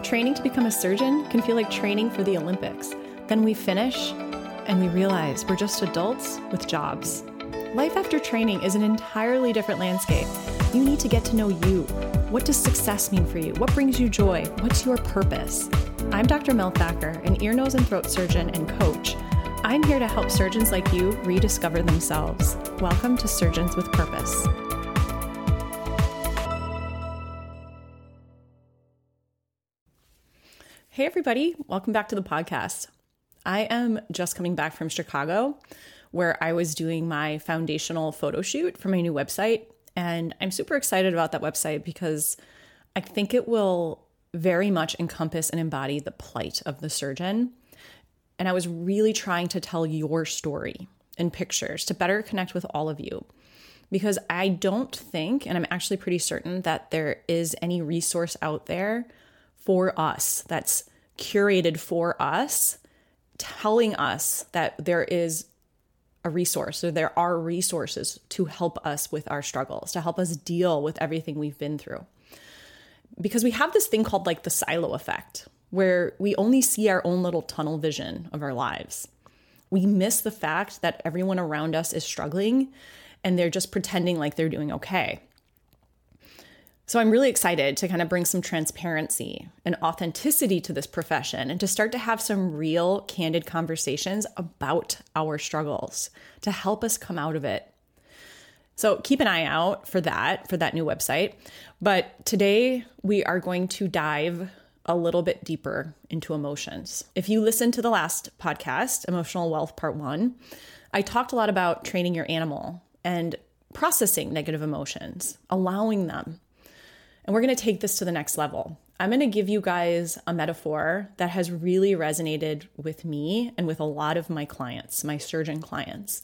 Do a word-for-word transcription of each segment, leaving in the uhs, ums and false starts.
Training to become a surgeon can feel like training for the Olympics. Then we finish and we realize we're just adults with jobs. Life after training is an entirely different landscape. You need to get to know you. What does success mean for you? What brings you joy? What's your purpose? I'm Doctor Mel Thacker, an ear, nose, and throat surgeon and coach. I'm here to help surgeons like you rediscover themselves. Welcome to Surgeons with Purpose. Hey everybody, welcome back to the podcast. I am just coming back from Chicago, where I was doing my foundational photo shoot for my new website. And I'm super excited about that website because I think it will very much encompass and embody the plight of the surgeon. And I was really trying to tell your story in pictures to better connect with all of you. Because I don't think, and I'm actually pretty certain, that there is any resource out there for us that's curated for us, telling us that there is a resource or there are resources to help us with our struggles, to help us deal with everything we've been through. Because we have this thing called like the silo effect, where we only see our own little tunnel vision of our lives. We miss the fact that everyone around us is struggling and they're just pretending like they're doing okay. So I'm really excited to kind of bring some transparency and authenticity to this profession and to start to have some real candid conversations about our struggles to help us come out of it. So keep an eye out for that, for that new website. But today we are going to dive a little bit deeper into emotions. If you listened to the last podcast, Emotional Wealth Part One, I talked a lot about training your animal and processing negative emotions, allowing them. And we're going to take this to the next level. I'm going to give you guys a metaphor that has really resonated with me and with a lot of my clients, my surgeon clients.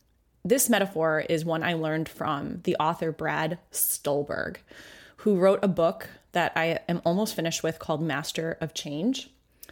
This metaphor is one I learned from the author Brad Stulberg, who wrote a book that I am almost finished with called Master of Change.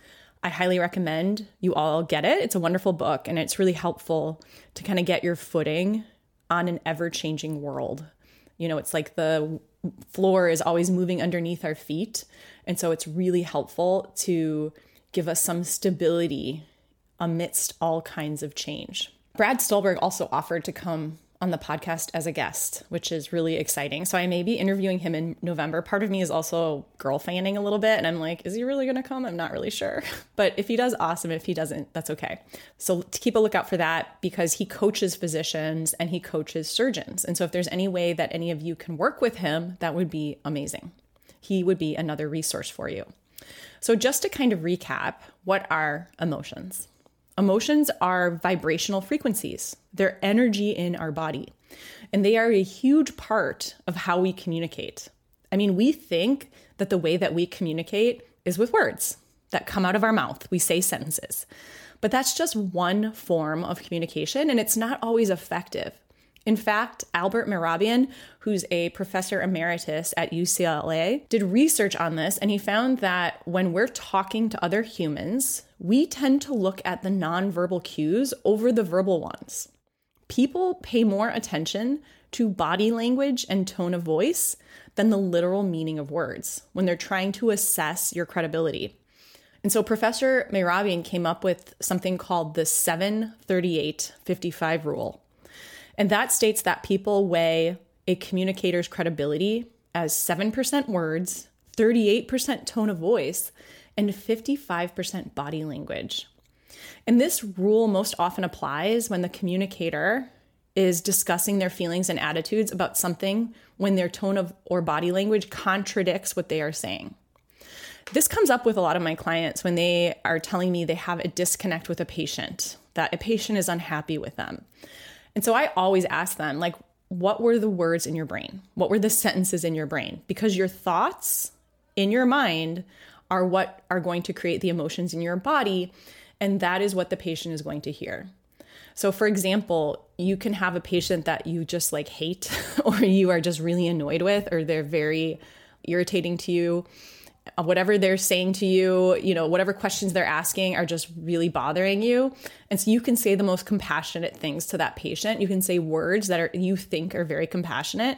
I highly recommend you all get it. It's a wonderful book, and it's really helpful to kind of get your footing on an ever-changing world. You know, it's like the floor is always moving underneath our feet. And so it's really helpful to give us some stability amidst all kinds of change. Brad Stulberg also offered to come on the podcast as a guest, which is really exciting. So I may be interviewing him in November. Part of me is also girl fanning a little bit. And I'm like, is he really going to come? I'm not really sure. But if he does, awesome. If he doesn't, that's okay. So to keep a lookout for that, because he coaches physicians and he coaches surgeons. And so if there's any way that any of you can work with him, that would be amazing. He would be another resource for you. So just to kind of recap, what are emotions? Emotions are vibrational frequencies. They're energy in our body, and they are a huge part of how we communicate. I mean, we think that the way that we communicate is with words that come out of our mouth. We say sentences, but that's just one form of communication, and it's not always effective. In fact, Albert Mehrabian, who's a professor emeritus at U C L A, did research on this, and he found that when we're talking to other humans, we tend to look at the nonverbal cues over the verbal ones. People pay more attention to body language and tone of voice than the literal meaning of words when they're trying to assess your credibility. And so Professor Mehrabian came up with something called the seven thirty-eight fifty-five rule. And that states that people weigh a communicator's credibility as seven percent words, thirty-eight percent tone of voice, and fifty-five percent body language. And this rule most often applies when the communicator is discussing their feelings and attitudes about something when their tone of or body language contradicts what they are saying. This comes up with a lot of my clients when they are telling me they have a disconnect with a patient, that a patient is unhappy with them. And so I always ask them, like, what were the words in your brain? What were the sentences in your brain? Because your thoughts in your mind are what are going to create the emotions in your body, and that is what the patient is going to hear. So for example, you can have a patient that you just like hate or you are just really annoyed with, or they're very irritating to you. Whatever they're saying to you, you know, whatever questions they're asking are just really bothering you. And so you can say the most compassionate things to that patient. You can say words that are you think are very compassionate,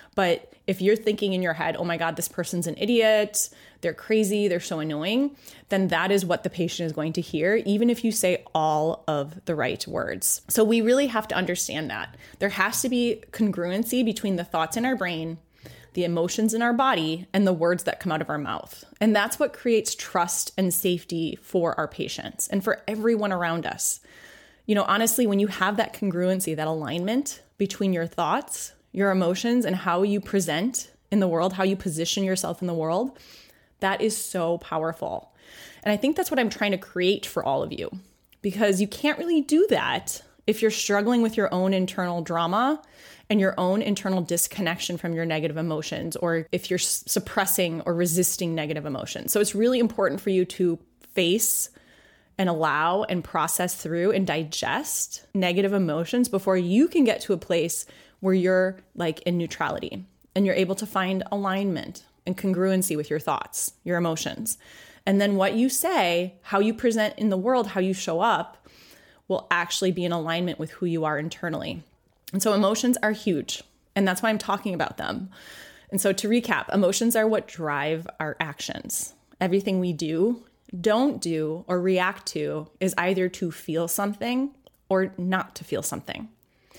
But if you're thinking in your head, oh my God, this person's an idiot, they're crazy, they're so annoying, then that is what the patient is going to hear, even if you say all of the right words. So we really have to understand that. There has to be congruency between the thoughts in our brain, the emotions in our body, and the words that come out of our mouth. And that's what creates trust and safety for our patients and for everyone around us. You know, honestly, when you have that congruency, that alignment between your thoughts, your emotions, and how you present in the world, how you position yourself in the world, that is so powerful. And I think that's what I'm trying to create for all of you, because you can't really do that if you're struggling with your own internal drama and your own internal disconnection from your negative emotions, or if you're suppressing or resisting negative emotions. So it's really important for you to face and allow and process through and digest negative emotions before you can get to a place where you're like in neutrality and you're able to find alignment and congruency with your thoughts, your emotions. And then what you say, how you present in the world, how you show up will actually be in alignment with who you are internally. And so emotions are huge, and that's why I'm talking about them. And so to recap, emotions are what drive our actions. Everything we do, don't do, or react to is either to feel something or not to feel something.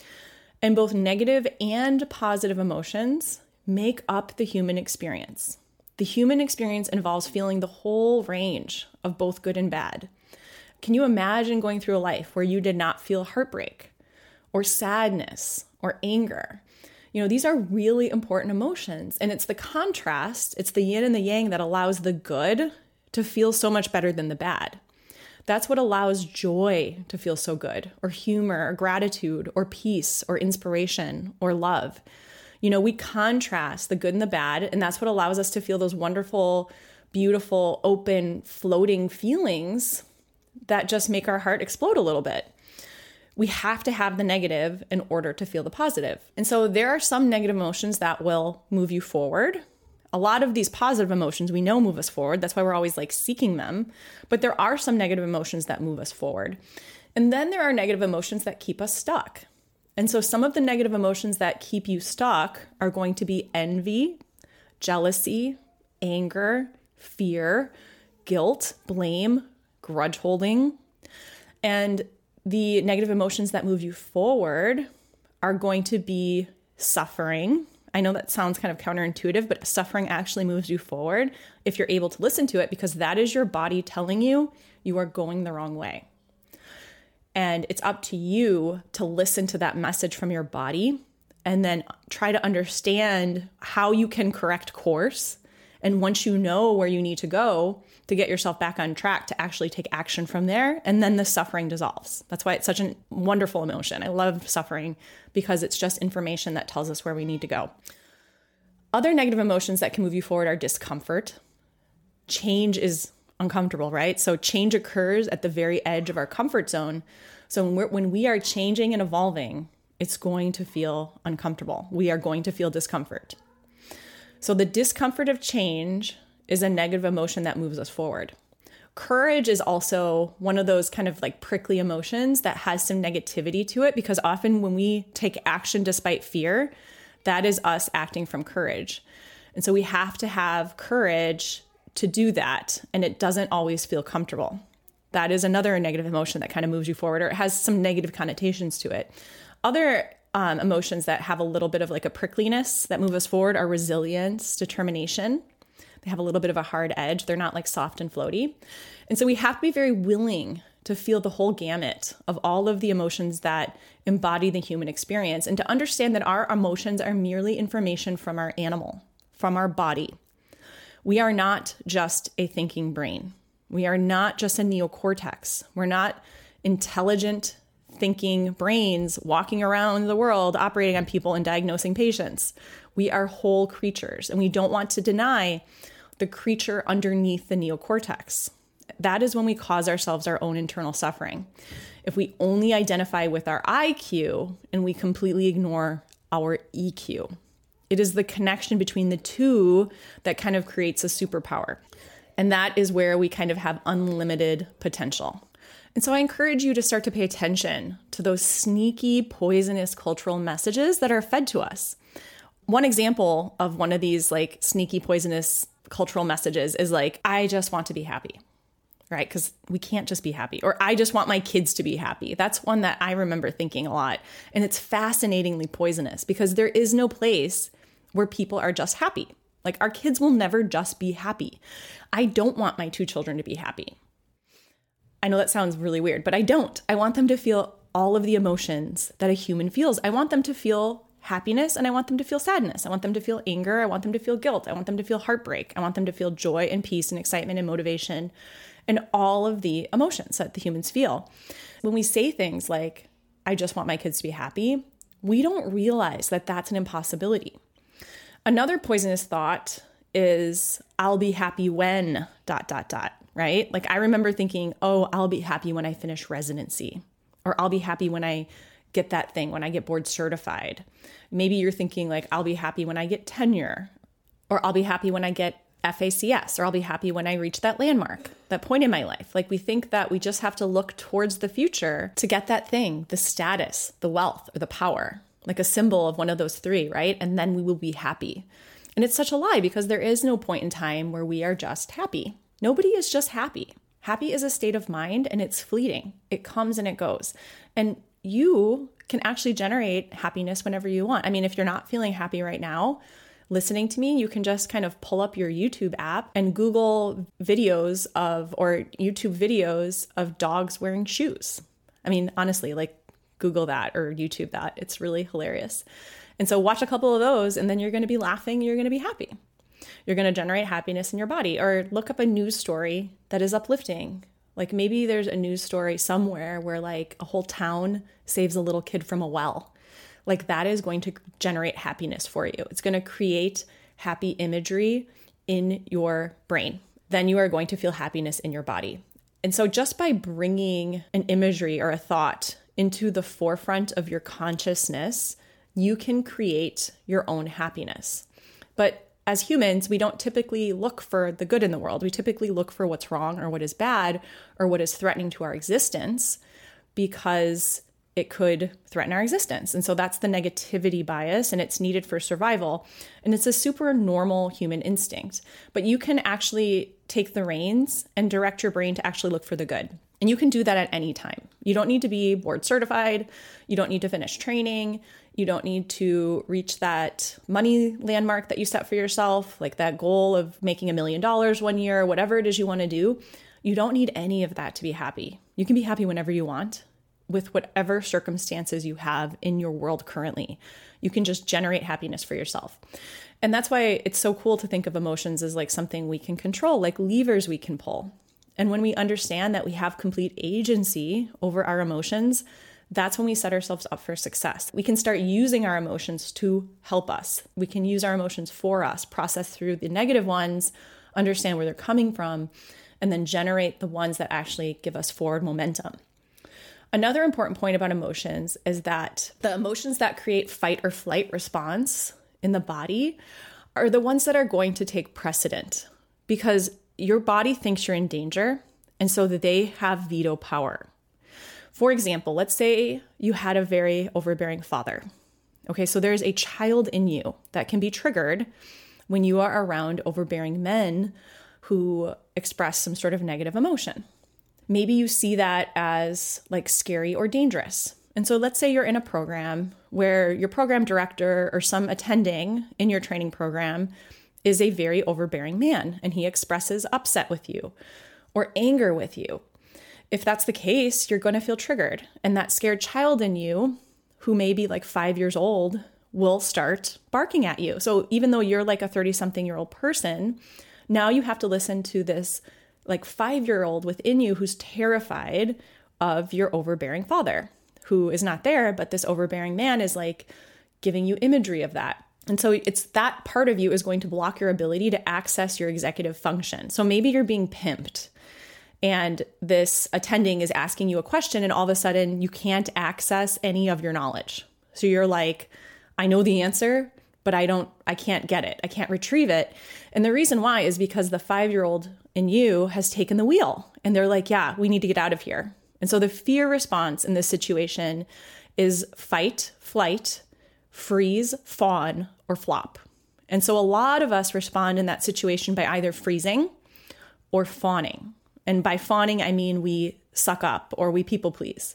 And both negative and positive emotions make up the human experience. The human experience involves feeling the whole range of both good and bad. Can you imagine going through a life where you did not feel heartbreak or sadness or anger? You know, these are really important emotions. And it's the contrast, it's the yin and the yang that allows the good to feel so much better than the bad. That's what allows joy to feel so good, or humor, or gratitude, or peace, or inspiration, or love. You know, we contrast the good and the bad, and that's what allows us to feel those wonderful, beautiful, open, floating feelings that just make our heart explode a little bit. We have to have the negative in order to feel the positive. And so there are some negative emotions that will move you forward. A lot of these positive emotions we know move us forward. That's why we're always like seeking them. But there are some negative emotions that move us forward. And then there are negative emotions that keep us stuck. And so some of the negative emotions that keep you stuck are going to be envy, jealousy, anger, fear, guilt, blame, grudge holding. And the negative emotions that move you forward are going to be suffering. I know that sounds kind of counterintuitive, but suffering actually moves you forward if you're able to listen to it, because that is your body telling you you are going the wrong way. And it's up to you to listen to that message from your body and then try to understand how you can correct course. And once you know where you need to go to get yourself back on track, to actually take action from there, and then the suffering dissolves. That's why it's such a wonderful emotion. I love suffering because it's just information that tells us where we need to go. Other negative emotions that can move you forward are discomfort. Change is uncomfortable, right? So change occurs at the very edge of our comfort zone. So when, we're, when we are changing and evolving, it's going to feel uncomfortable. We are going to feel discomfort. So the discomfort of change is a negative emotion that moves us forward. Courage is also one of those kind of like prickly emotions that has some negativity to it, because often when we take action despite fear, that is us acting from courage. And so we have to have courage to do that, and it doesn't always feel comfortable. That is another negative emotion that kind of moves you forward, or it has some negative connotations to it. Other um, emotions that have a little bit of like a prickliness that move us forward are resilience, determination. They have a little bit of a hard edge. They're not like soft and floaty. And so we have to be very willing to feel the whole gamut of all of the emotions that embody the human experience, and to understand that our emotions are merely information from our animal, from our body. We are not just a thinking brain. We are not just a neocortex. We're not intelligent thinking brains walking around the world, operating on people and diagnosing patients. We are whole creatures, and we don't want to deny the creature underneath the neocortex. That is when we cause ourselves our own internal suffering. If we only identify with our I Q and we completely ignore our E Q. It is the connection between the two that kind of creates a superpower. And that is where we kind of have unlimited potential. And so I encourage you to start to pay attention to those sneaky, poisonous cultural messages that are fed to us. One example of one of these like sneaky poisonous cultural messages is like, I just want to be happy, right? Because we can't just be happy. Or I just want my kids to be happy. That's one that I remember thinking a lot. And it's fascinatingly poisonous because there is no place where people are just happy. Like our kids will never just be happy. I don't want my two children to be happy. I know that sounds really weird, but I don't. I want them to feel all of the emotions that a human feels. I want them to feel happiness and I want them to feel sadness. I want them to feel anger. I want them to feel guilt. I want them to feel heartbreak. I want them to feel joy and peace and excitement and motivation and all of the emotions that the humans feel. When we say things like, I just want my kids to be happy, we don't realize that that's an impossibility. Another poisonous thought is, I'll be happy when dot, dot, dot, right? Like I remember thinking, oh, I'll be happy when I finish residency, or I'll be happy when I get that thing, when I get board certified. Maybe you're thinking like, I'll be happy when I get tenure, or I'll be happy when I get F A C S, or I'll be happy when I reach that landmark, that point in my life. Like we think that we just have to look towards the future to get that thing, the status, the wealth, or the power, like a symbol of one of those three, right? And then we will be happy. And it's such a lie because there is no point in time where we are just happy. Nobody is just happy. Happy is a state of mind and it's fleeting. It comes and it goes. And you can actually generate happiness whenever you want. I mean, if you're not feeling happy right now, listening to me, you can just kind of pull up your YouTube app and Google videos of, or YouTube videos of dogs wearing shoes. I mean, honestly, like Google that or YouTube that. It's really hilarious. And so watch a couple of those and then you're going to be laughing. You're going to be happy. You're going to generate happiness in your body. Or look up a news story that is uplifting. Like maybe there's a news story somewhere where like a whole town saves a little kid from a well. Like that is going to generate happiness for you. It's going to create happy imagery in your brain. Then you are going to feel happiness in your body. And so just by bringing an imagery or a thought into the forefront of your consciousness, you can create your own happiness. But as humans, we don't typically look for the good in the world. We typically look for what's wrong or what is bad or what is threatening to our existence because it could threaten our existence. And so that's the negativity bias and it's needed for survival. And it's a super normal human instinct. But you can actually take the reins and direct your brain to actually look for the good. And you can do that at any time. You don't need to be board certified. You don't need to finish training. You don't need to reach that money landmark that you set for yourself, like that goal of making a million dollars one year, whatever it is you want to do. You don't need any of that to be happy. You can be happy whenever you want with whatever circumstances you have in your world currently. You can just generate happiness for yourself. And that's why it's so cool to think of emotions as like something we can control, like levers we can pull. And when we understand that we have complete agency over our emotions, that's when we set ourselves up for success. We can start using our emotions to help us. We can use our emotions for us, process through the negative ones, understand where they're coming from, and then generate the ones that actually give us forward momentum. Another important point about emotions is that the emotions that create fight or flight response in the body are the ones that are going to take precedent because your body thinks you're in danger, and so that they have veto power. For example, let's say you had a very overbearing father. Okay, so there's a child in you that can be triggered when you are around overbearing men who express some sort of negative emotion. Maybe you see that as like scary or dangerous. And so let's say you're in a program where your program director or some attending in your training program is a very overbearing man and he expresses upset with you or anger with you. If that's the case, you're going to feel triggered. And that scared child in you, who may be like five years old, will start barking at you. So even though you're like a thirty-something-year-old person, now you have to listen to this like five-year-old within you who's terrified of your overbearing father, who is not there, but this overbearing man is like giving you imagery of that. And so it's that part of you is going to block your ability to access your executive function. So maybe you're being pimped and this attending is asking you a question and all of a sudden you can't access any of your knowledge. So you're like, I know the answer, but I don't, I can't get it. I can't retrieve it. And the reason why is because the five-year-old in you has taken the wheel and they're like, yeah, we need to get out of here. And so the fear response in this situation is fight, flight, freeze, fawn, or flop. And so a lot of us respond in that situation by either freezing or fawning. And by fawning, I mean we suck up or we people please.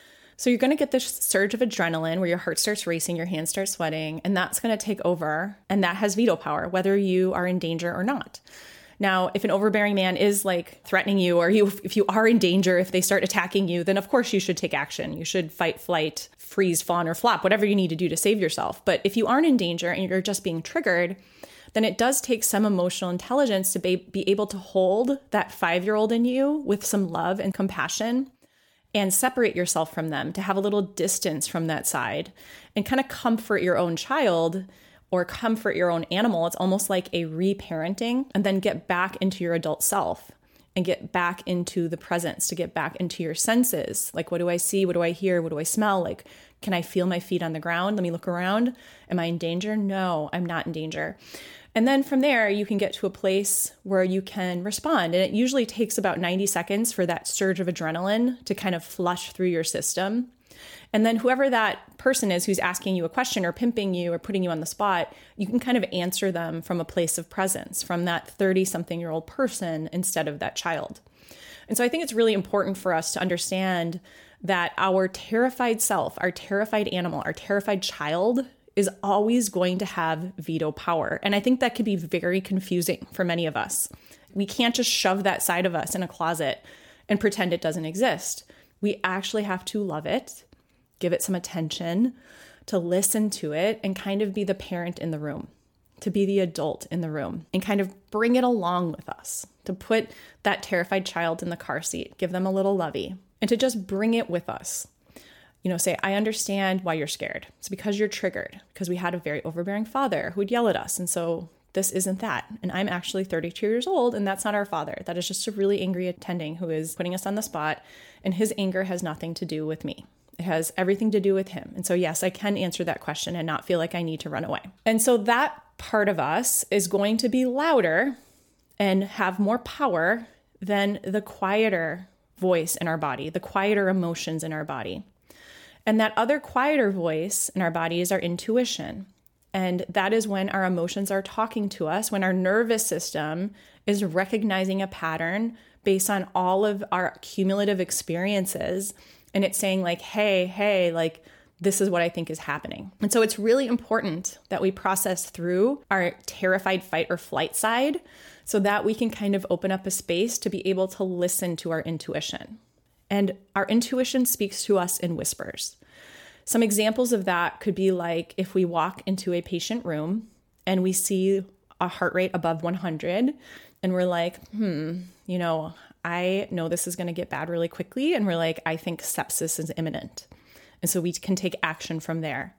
So you're going to get this surge of adrenaline where your heart starts racing, your hands start sweating, and that's going to take over. And that has veto power, whether you are in danger or not. Now, if an overbearing man is like threatening you, or you, if you are in danger, if they start attacking you, then of course you should take action. You should fight, flight, freeze, fawn, or flop, whatever you need to do to save yourself. But if you aren't in danger and you're just being triggered, then it does take some emotional intelligence to be, be able to hold that five-year-old in you with some love and compassion and separate yourself from them, to have a little distance from that side and kind of comfort your own child or comfort your own animal. It's almost like a reparenting, and then get back into your adult self and get back into the presence, to get back into your senses. Like, what do I see? What do I hear? What do I smell? Like, can I feel my feet on the ground? Let me look around. Am I in danger? No, I'm not in danger. And then from there, you can get to a place where you can respond. And it usually takes about ninety seconds for that surge of adrenaline to kind of flush through your system. And then whoever that person is who's asking you a question or pimping you or putting you on the spot, you can kind of answer them from a place of presence, from that thirty-something-year-old person instead of that child. And so I think it's really important for us to understand that our terrified self, our terrified animal, our terrified child is always going to have veto power. And I think that can be very confusing for many of us. We can't just shove that side of us in a closet and pretend it doesn't exist. We actually have to love it, give it some attention, to listen to it, and kind of be the parent in the room, to be the adult in the room, and kind of bring it along with us, to put that terrified child in the car seat, give them a little lovey, and to just bring it with us. You know, say, I understand why you're scared. It's because you're triggered, because we had a very overbearing father who would yell at us. And so this isn't that. And I'm actually thirty-two years old, and that's not our father. That is just a really angry attending who is putting us on the spot. And his anger has nothing to do with me. It has everything to do with him. And so, yes, I can answer that question and not feel like I need to run away. And so that part of us is going to be louder and have more power than the quieter voice in our body, the quieter emotions in our body. And that other quieter voice in our body is our intuition. And that is when our emotions are talking to us, when our nervous system is recognizing a pattern based on all of our cumulative experiences. And it's saying like, hey, hey, like, this is what I think is happening. And so it's really important that we process through our terrified fight or flight side so that we can kind of open up a space to be able to listen to our intuition. And our intuition speaks to us in whispers. Some examples of that could be like if we walk into a patient room and we see a heart rate above one hundred and we're like, hmm, you know, I know this is going to get bad really quickly. And we're like, I think sepsis is imminent. And so we can take action from there.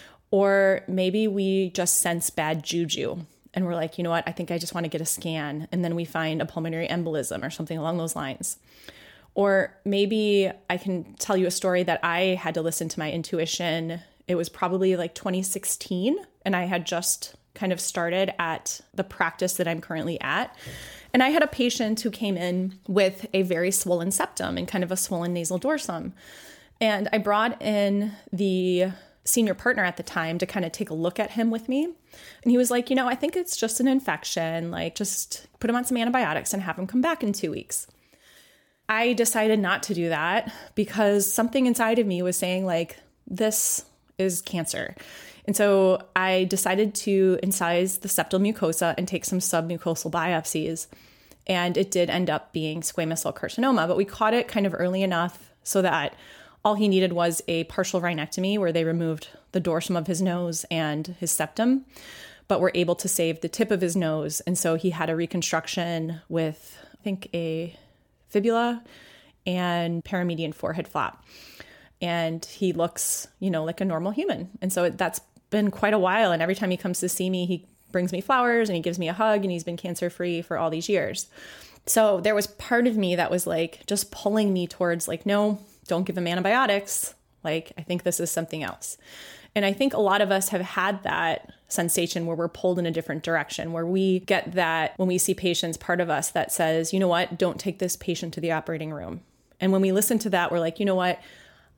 Or maybe we just sense bad juju and we're like, you know what, I think I just want to get a scan. And then we find a pulmonary embolism or something along those lines. Or maybe I can tell you a story that I had to listen to my intuition. It was probably like twenty sixteen, and I had just kind of started at the practice that I'm currently at. And I had a patient who came in with a very swollen septum and kind of a swollen nasal dorsum. And I brought in the senior partner at the time to kind of take a look at him with me. And he was like, you know, I think it's just an infection. Like, just put him on some antibiotics and have him come back in two weeks. I decided not to do that because something inside of me was saying like, this is cancer. And so I decided to incise the septal mucosa and take some submucosal biopsies. And it did end up being squamous cell carcinoma, but we caught it kind of early enough so that all he needed was a partial rhinectomy where they removed the dorsum of his nose and his septum, but were able to save the tip of his nose. And so he had a reconstruction with, I think, a fibula and paramedian forehead flap. And he looks, you know, like a normal human. And so that's been quite a while. And every time he comes to see me, he brings me flowers and he gives me a hug, and he's been cancer-free for all these years. So there was part of me that was like just pulling me towards like, no, don't give him antibiotics. Like, I think this is something else. And I think a lot of us have had that sensation where we're pulled in a different direction, where we get that when we see patients, part of us that says, you know what, don't take this patient to the operating room. And when we listen to that, we're like, you know what,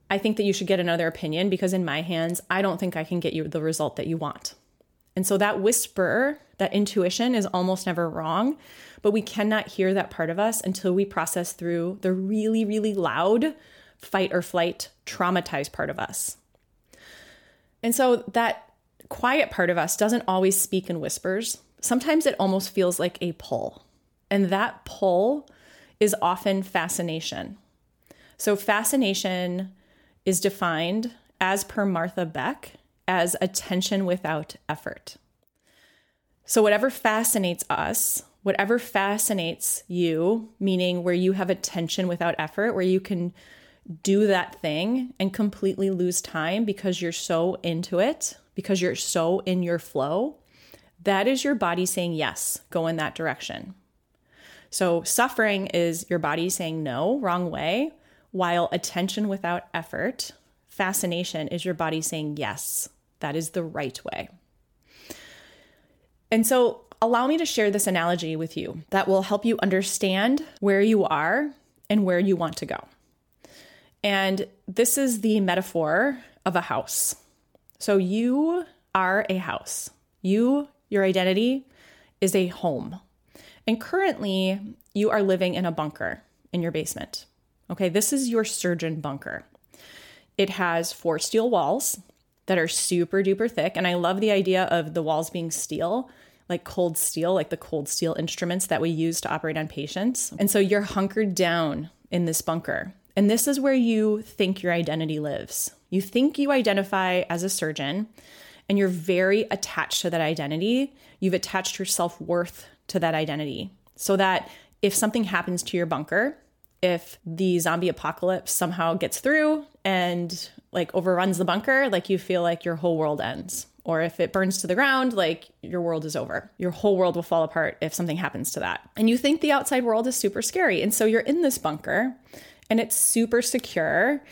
I think that you should get another opinion because in my hands, I don't think I can get you the result that you want. And so that whisper, that intuition is almost never wrong, but we cannot hear that part of us until we process through the really, really loud fight or flight, traumatized part of us. And so that quiet part of us doesn't always speak in whispers. Sometimes it almost feels like a pull. And that pull is often fascination. So fascination is defined, as per Martha Beck, as attention without effort. So whatever fascinates us, whatever fascinates you, meaning where you have attention without effort, where you can do that thing and completely lose time because you're so into it, because you're so in your flow, that is your body saying, yes, go in that direction. So suffering is your body saying no, wrong way, while attention without effort, fascination, is your body saying, yes, that is the right way. And so allow me to share this analogy with you that will help you understand where you are and where you want to go. And this is the metaphor of a house. So you are a house. You, your identity, is a home. And currently, you are living in a bunker in your basement. Okay, this is your surgeon bunker. It has four steel walls that are super duper thick. And I love the idea of the walls being steel, like cold steel, like the cold steel instruments that we use to operate on patients. And so you're hunkered down in this bunker. And this is where you think your identity lives. You think you identify as a surgeon, and you're very attached to that identity. You've attached your self-worth to that identity so that if something happens to your bunker, if the zombie apocalypse somehow gets through and like overruns the bunker, like you feel like your whole world ends. Or if it burns to the ground, like your world is over. Your whole world will fall apart if something happens to that. And you think the outside world is super scary. And so you're in this bunker and it's super secure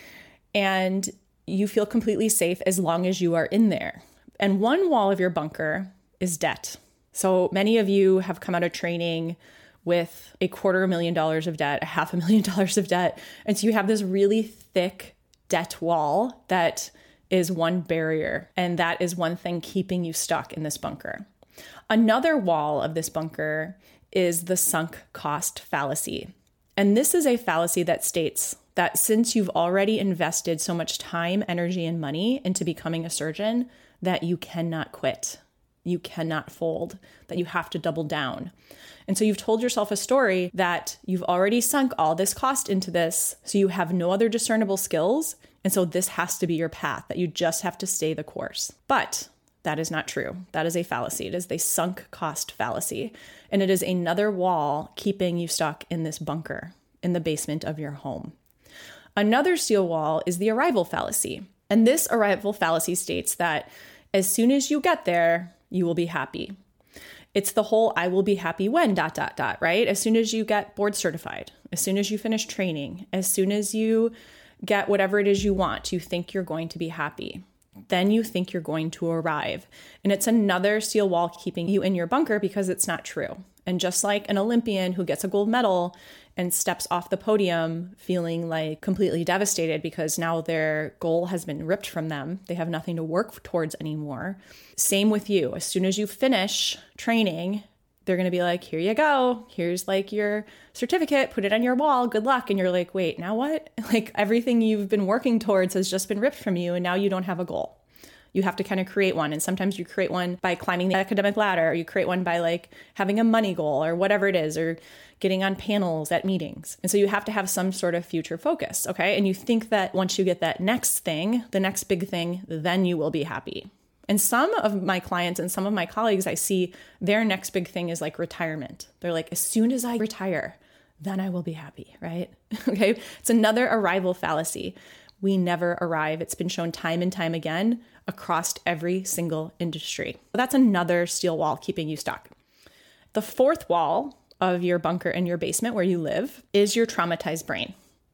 and you feel completely safe as long as you are in there. And one wall of your bunker is debt. So many of you have come out of training with a quarter million dollars of debt, a half a million dollars of debt. And so you have this really thick debt wall that is one barrier. And that is one thing keeping you stuck in this bunker. Another wall of this bunker is the sunk cost fallacy. And this is a fallacy that states that since you've already invested so much time, energy, and money into becoming a surgeon, that you cannot quit. You cannot fold, that you have to double down. And so you've told yourself a story that you've already sunk all this cost into this, so you have no other discernible skills. And so this has to be your path, that you just have to stay the course. But that is not true. That is a fallacy. It is the sunk cost fallacy. And it is another wall keeping you stuck in this bunker in the basement of your home. Another steel wall is the arrival fallacy. And this arrival fallacy states that as soon as you get there, you will be happy. It's the whole I will be happy when dot, dot, dot, right? As soon as you get board certified, as soon as you finish training, as soon as you get whatever it is you want, you think you're going to be happy. Then you think you're going to arrive. And it's another steel wall keeping you in your bunker because it's not true. And just like an Olympian who gets a gold medal and steps off the podium feeling like completely devastated because now their goal has been ripped from them, they have nothing to work towards anymore. Same with you. As soon as you finish training, they're going to be like, here you go. Here's like your certificate, put it on your wall. Good luck. And you're like, wait, now what? Like everything you've been working towards has just been ripped from you. And now you don't have a goal. You have to kind of create one. And sometimes you create one by climbing the academic ladder, or you create one by like having a money goal or whatever it is, or getting on panels at meetings. And so you have to have some sort of future focus. Okay. And you think that once you get that next thing, the next big thing, then you will be happy. And some of my clients and some of my colleagues, I see their next big thing is like retirement. They're like, as soon as I retire, then I will be happy, right? Okay. It's another arrival fallacy. We never arrive. It's been shown time and time again across every single industry. That's another steel wall keeping you stuck. The fourth wall of your bunker in your basement where you live is your traumatized brain.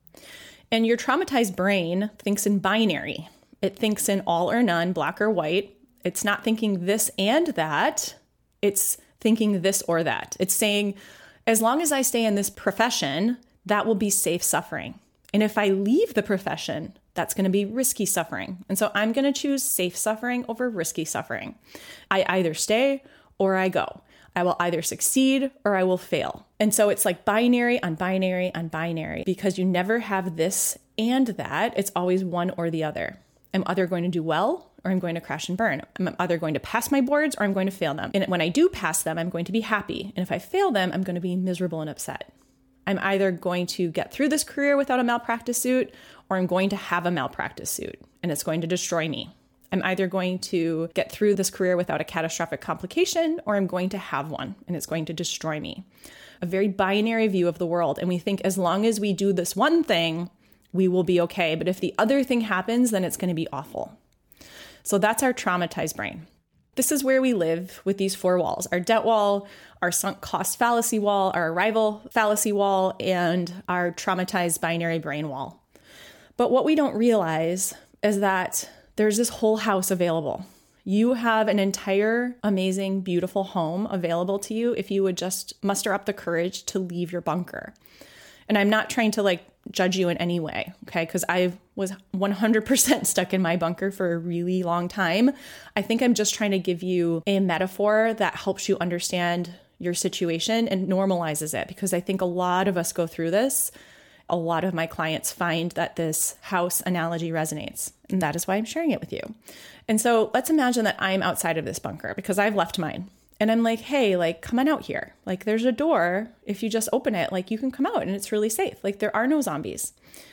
And your traumatized brain thinks in binary. It thinks in all or none, black or white. It's not thinking this and that. It's thinking this or that. It's saying, as long as I stay in this profession, that will be safe suffering. And if I leave the profession, That's going to be risky suffering. And so I'm going to choose safe suffering over risky suffering. I either stay or I go. I will either succeed or I will fail. And so it's like binary on binary on binary, because you never have this and that. It's always one or the other. I'm either going to do well or I'm going to crash and burn. I'm either going to pass my boards or I'm going to fail them. And when I do pass them, I'm going to be happy. And if I fail them, I'm going to be miserable and upset. I'm either going to get through this career without a malpractice suit or I'm going to have a malpractice suit and it's going to destroy me. I'm either going to get through this career without a catastrophic complication or I'm going to have one and it's going to destroy me. A very binary view of the world. And we think as long as we do this one thing, we will be okay. But if the other thing happens, then it's going to be awful. So that's our traumatized brain. This is where we live with these four walls: our debt wall, our sunk cost fallacy wall, our arrival fallacy wall, and our traumatized binary brain wall. But what we don't realize is that there's this whole house available. You have an entire, amazing, beautiful home available to you if you would just muster up the courage to leave your bunker. And I'm not trying to like judge you in any way, okay? Because I was one hundred percent stuck in my bunker for a really long time. I think I'm just trying to give you a metaphor that helps you understand your situation and normalizes it, because I think a lot of us go through this. A lot of my clients find that this house analogy resonates, and that is why I'm sharing it with you. And so let's imagine that I'm outside of this bunker because I've left mine. And I'm like, hey, like, come on out here. Like, there's a door. If you just open it, like, you can come out and it's really safe. Like, there are no zombies.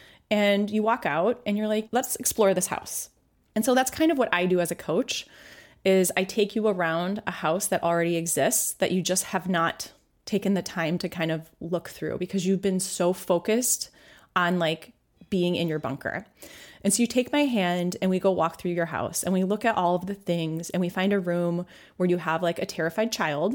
And you walk out and you're like, let's explore this house. And so that's kind of what I do as a coach, is I take you around a house that already exists that you just have not taken the time to kind of look through because you've been so focused on like being in your bunker. And so you take my hand and we go walk through your house and we look at all of the things and we find a room where you have like a terrified child.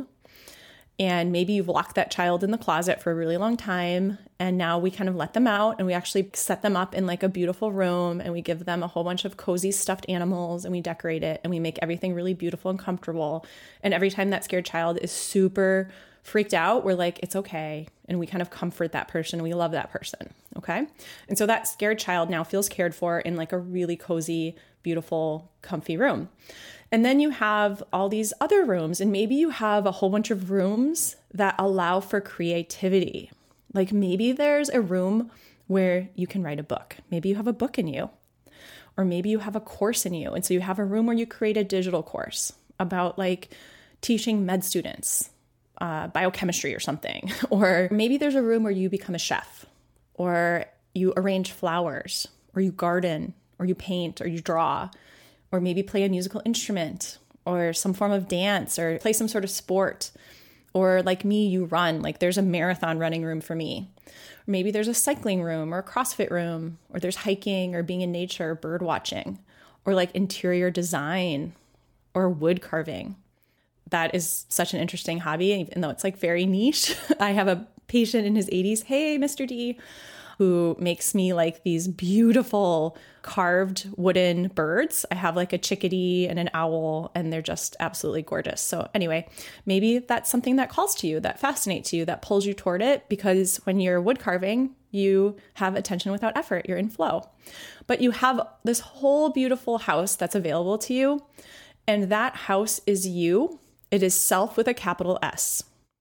And maybe you've locked that child in the closet for a really long time. And now we kind of let them out and we actually set them up in like a beautiful room and we give them a whole bunch of cozy stuffed animals and we decorate it and we make everything really beautiful and comfortable. And every time that scared child is super freaked out, we're like, it's okay. And we kind of comfort that person. We love that person. Okay. And so that scared child now feels cared for in like a really cozy, beautiful, comfy room. And then you have all these other rooms, and maybe you have a whole bunch of rooms that allow for creativity. Like maybe there's a room where you can write a book. Maybe you have a book in you, or maybe you have a course in you. And so you have a room where you create a digital course about like teaching med students Uh, biochemistry or something. Or maybe there's a room where you become a chef, or you arrange flowers, or you garden, or you paint, or you draw, or maybe play a musical instrument, or some form of dance, or play some sort of sport. Or like me, you run. Like there's a marathon running room for me. Or maybe there's a cycling room or a CrossFit room, or there's hiking or being in nature, bird watching, or like interior design or wood carving. That is such an interesting hobby, even though it's like very niche. I have a patient in his eighties, hey, Mister D, who makes me like these beautiful carved wooden birds. I have like a chickadee and an owl, and they're just absolutely gorgeous. So anyway, maybe that's something that calls to you, that fascinates you, that pulls you toward it, because when you're wood carving, you have attention without effort. You're in flow. But you have this whole beautiful house that's available to you, and that house is you. It is self with a capital S.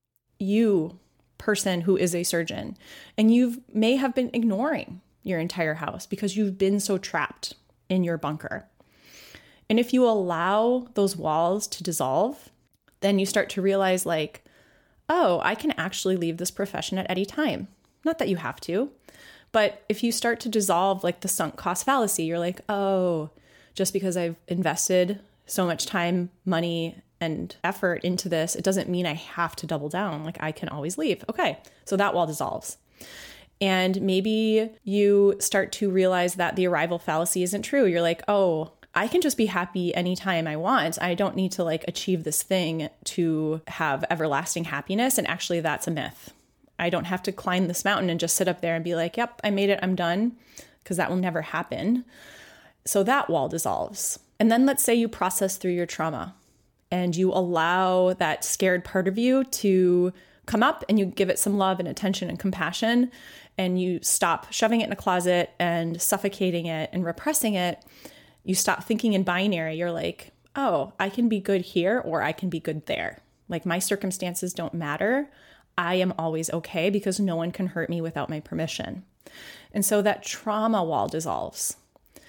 You, person who is a surgeon. And you may have been ignoring your entire house because you've been so trapped in your bunker. And if you allow those walls to dissolve, then you start to realize like, oh, I can actually leave this profession at any time. Not that you have to, but if you start to dissolve like the sunk cost fallacy, you're like, oh, just because I've invested so much time, money, and effort into this, it doesn't mean I have to double down. Like I can always leave. Okay. So that wall dissolves. And maybe you start to realize that the arrival fallacy isn't true. You're like, oh, I can just be happy anytime I want. I don't need to like achieve this thing to have everlasting happiness. And actually that's a myth. I don't have to climb this mountain and just sit up there and be like, yep, I made it. I'm done. Because that will never happen. So that wall dissolves. And then let's say you process through your trauma and you allow that scared part of you to come up and you give it some love and attention and compassion, and you stop shoving it in a closet and suffocating it and repressing it. You stop thinking in binary. You're like, oh, I can be good here or I can be good there. Like, my circumstances don't matter. I am always okay because no one can hurt me without my permission. And so that trauma wall dissolves.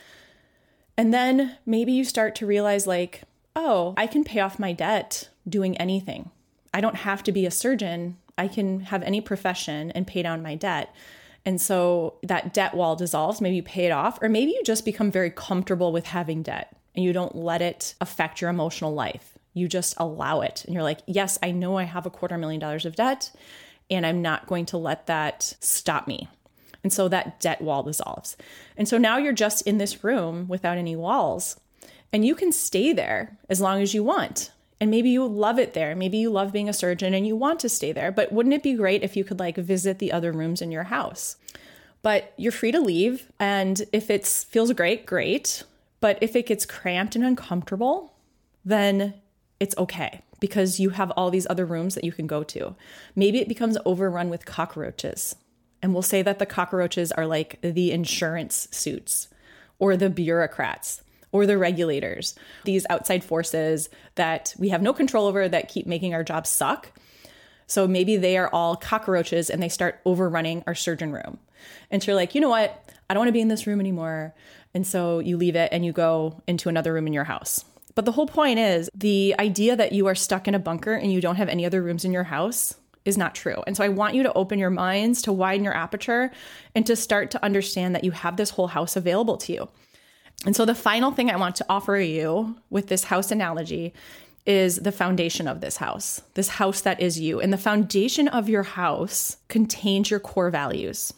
And then maybe you start to realize like, oh, I can pay off my debt doing anything. I don't have to be a surgeon. I can have any profession and pay down my debt. And so that debt wall dissolves. Maybe you pay it off, or maybe you just become very comfortable with having debt and you don't let it affect your emotional life. You just allow it. And you're like, yes, I know I have a quarter million dollars of debt and I'm not going to let that stop me. And so that debt wall dissolves. And so now you're just in this room without any walls, and you can stay there as long as you want. And maybe you love it there. Maybe you love being a surgeon and you want to stay there. But wouldn't it be great if you could like visit the other rooms in your house? But you're free to leave. And if it feels great, great. But if it gets cramped and uncomfortable, then it's okay, because you have all these other rooms that you can go to. Maybe it becomes overrun with cockroaches. And we'll say that the cockroaches are like the insurance suits or the bureaucrats or the regulators, these outside forces that we have no control over that keep making our jobs suck. So maybe they are all cockroaches and they start overrunning our surgeon room. And so you're like, you know what? I don't want to be in this room anymore. And so you leave it and you go into another room in your house. But the whole point is the idea that you are stuck in a bunker and you don't have any other rooms in your house is not true. And so I want you to open your minds, to widen your aperture, and to start to understand that you have this whole house available to you. And so the final thing I want to offer you with this house analogy is the foundation of this house, this house that is you. And the foundation of your house contains your core values.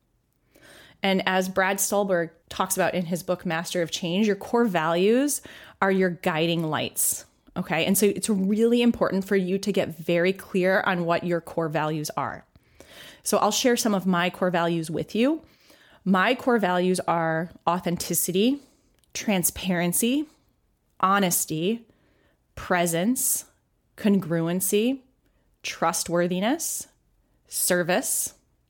And as Brad Stulberg talks about in his book, Master of Change, your core values are your guiding lights. Okay. And so it's really important for you to get very clear on what your core values are. So I'll share some of my core values with you. My core values are authenticity, transparency, honesty, presence, congruency, trustworthiness, service,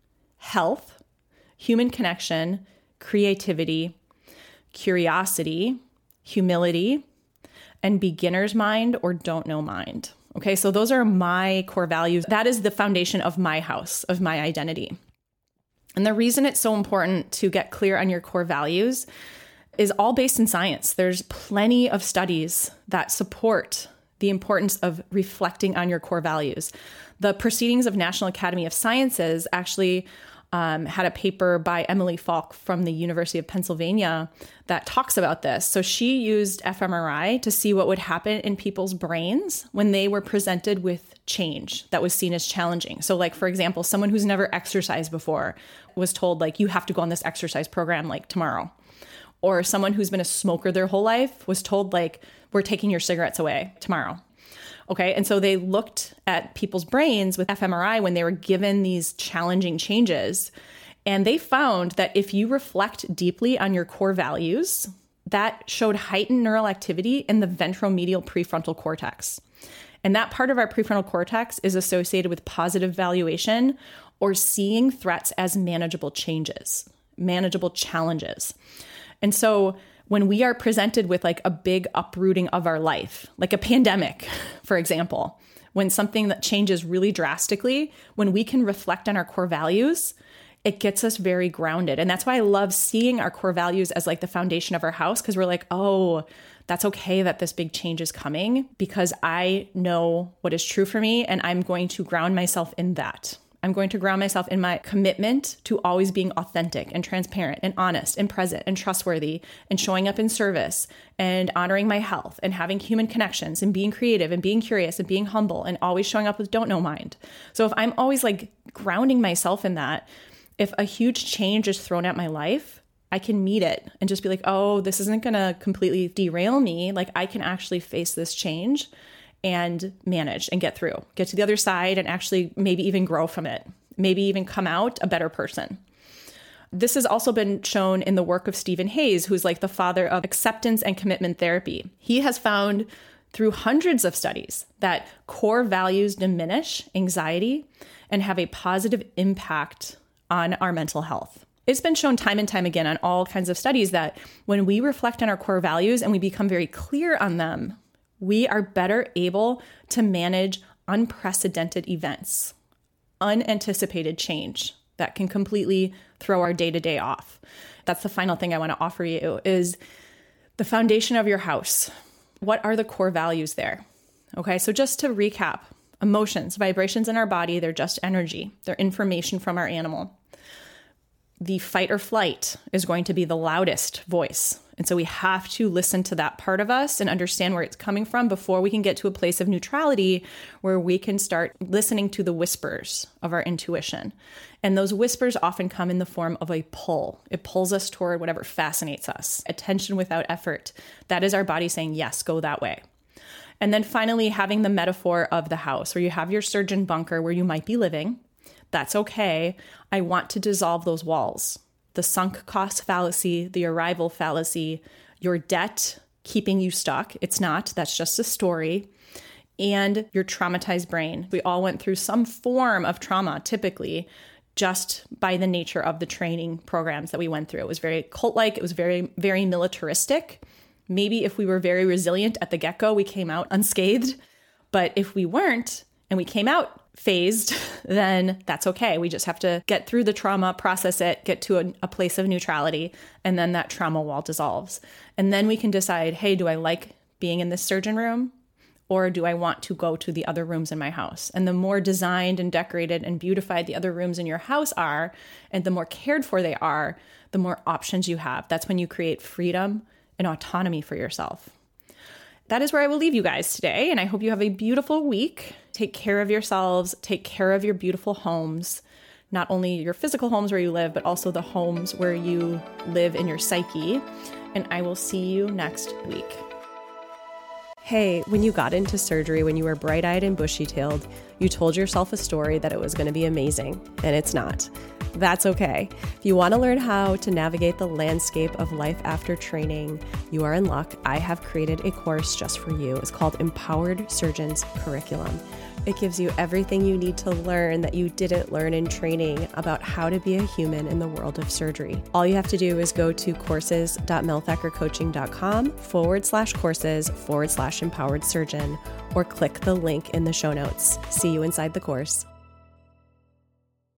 health, human connection, creativity, curiosity, humility, and beginner's mind or don't know mind. Okay, so those are my core values. That is the foundation of my house, of my identity. And the reason it's so important to get clear on your core values is all based in science. There's plenty of studies that support the importance of reflecting on your core values. The Proceedings of National Academy of Sciences actually um, had a paper by Emily Falk from the University of Pennsylvania that talks about this. So she used fMRI to see what would happen in people's brains when they were presented with change that was seen as challenging. So like, for example, someone who's never exercised before was told like, you have to go on this exercise program like tomorrow. Or someone who's been a smoker their whole life was told like, we're taking your cigarettes away tomorrow. Okay. And so they looked at people's brains with fMRI when they were given these challenging changes. And they found that if you reflect deeply on your core values, that showed heightened neural activity in the ventromedial prefrontal cortex. And that part of our prefrontal cortex is associated with positive valuation or seeing threats as manageable changes, manageable challenges. And so when we are presented with like a big uprooting of our life, like a pandemic, for example, when something that changes really drastically, when we can reflect on our core values, it gets us very grounded. And that's why I love seeing our core values as like the foundation of our house, because we're like, oh, that's okay that this big change is coming because I know what is true for me and I'm going to ground myself in that. I'm going to ground myself in my commitment to always being authentic and transparent and honest and present and trustworthy and showing up in service and honoring my health and having human connections and being creative and being curious and being humble and always showing up with don't know mind. So if I'm always like grounding myself in that, if a huge change is thrown at my life, I can meet it and just be like, oh, this isn't going to completely derail me. Like I can actually face this change and manage and get through, get to the other side and actually maybe even grow from it, maybe even come out a better person. This has also been shown in the work of Stephen Hayes, who's like the father of acceptance and commitment therapy. He has found through hundreds of studies that core values diminish anxiety, and have a positive impact on our mental health. It's been shown time and time again on all kinds of studies that when we reflect on our core values and we become very clear on them, we are better able to manage unprecedented events, unanticipated change that can completely throw our day-to-day off. That's the final thing I want to offer you is the foundation of your house. What are the core values there? Okay, so just to recap, emotions, vibrations in our body, they're just energy. They're information from our animal. The fight or flight is going to be the loudest voice. And so we have to listen to that part of us and understand where it's coming from before we can get to a place of neutrality where we can start listening to the whispers of our intuition. And those whispers often come in the form of a pull. It pulls us toward whatever fascinates us. Attention without effort. That is our body saying, yes, go that way. And then finally, having the metaphor of the house where you have your surgeon bunker where you might be living. That's okay. I want to dissolve those walls. The sunk cost fallacy, the arrival fallacy, your debt keeping you stuck. It's not. That's just a story. And your traumatized brain. We all went through some form of trauma, typically, just by the nature of the training programs that we went through. It was very cult-like. It was very, very militaristic. Maybe if we were very resilient at the get-go, we came out unscathed. But if we weren't, and we came out phased, then that's okay. We just have to get through the trauma, process it, get to a, a place of neutrality, and then that trauma wall dissolves. And then we can decide, hey, do I like being in this surgeon room? Or do I want to go to the other rooms in my house? And the more designed and decorated and beautified the other rooms in your house are, and the more cared for they are, the more options you have. That's when you create freedom and autonomy for yourself. That is where I will leave you guys today. And I hope you have a beautiful week. Take care of yourselves. Take care of your beautiful homes. Not only your physical homes where you live, but also the homes where you live in your psyche. And I will see you next week. Hey, when you got into surgery, when you were bright-eyed and bushy-tailed, you told yourself a story that it was going to be amazing, and it's not. That's okay. If you want to learn how to navigate the landscape of life after training, you are in luck. I have created a course just for you. It's called Empowered Surgeons Curriculum. It gives you everything you need to learn that you didn't learn in training about how to be a human in the world of surgery. All you have to do is go to courses.melthackercoaching.com forward slash courses forward slash empowered surgeon or click the link in the show notes. See you inside the course.